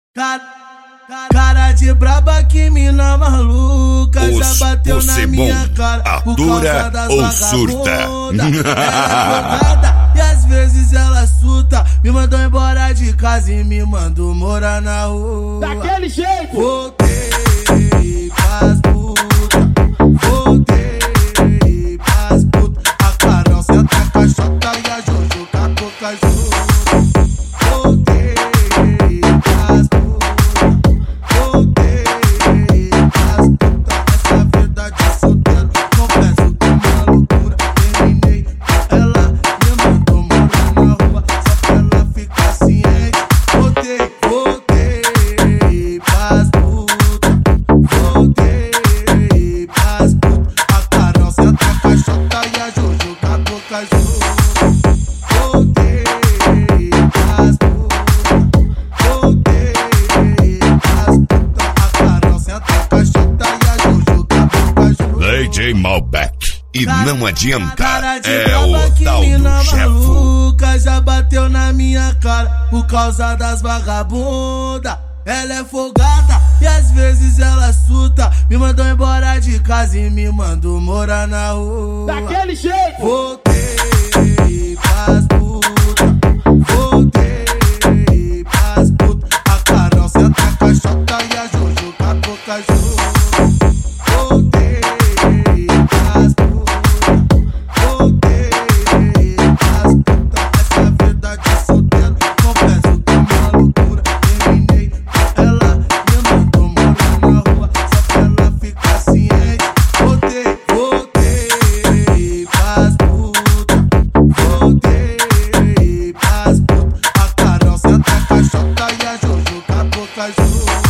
Cara de braba, que mina maluca. Já bateu na minha cara por causa das vagabunda. Ela é folgada e às vezes ela surta. Me mandou embora de casa e me mandou morar na rua. Daquele jeito! Voltei pras puta, voltei pras puta. A Carol senta a caixota e a Jojo com a boca junto. Voltei pras puta, voltei pras puta. Essa vida de solteiro, confesso que é uma loucura. Terminei, ela me mandou morar na rua só pra ela ficar ciente. Voltei pras puta, voltei pras puta. A Carol senta a caixota e a Jojo com a boca junto. Voltei pras puta, voltei pras puta. A Carol senta a caixota e a Jojo com a boca junto. DJ Malbec. E não adianta, Cara de é braba, o que tal mina do chefe. maluca. Já bateu na minha cara por causa das vagabunda. Ela é folgada e às vezes ela surta. Me mandou embora de casa e me mandou morar na rua. Daquele jeito! Voltei pras puta, voltei pras puta. A Carol senta a caixota e a Jojo com a boca junto. Voltei pras puta, voltei pras puta. Essa vida de solteiro, confesso que é uma loucura. Terminei, ela me mandou morar na rua só pra ela ficar ciente. Voltei pras puta, voltei pras puta. A Carol senta a caixota e a Jojo com a boca junto.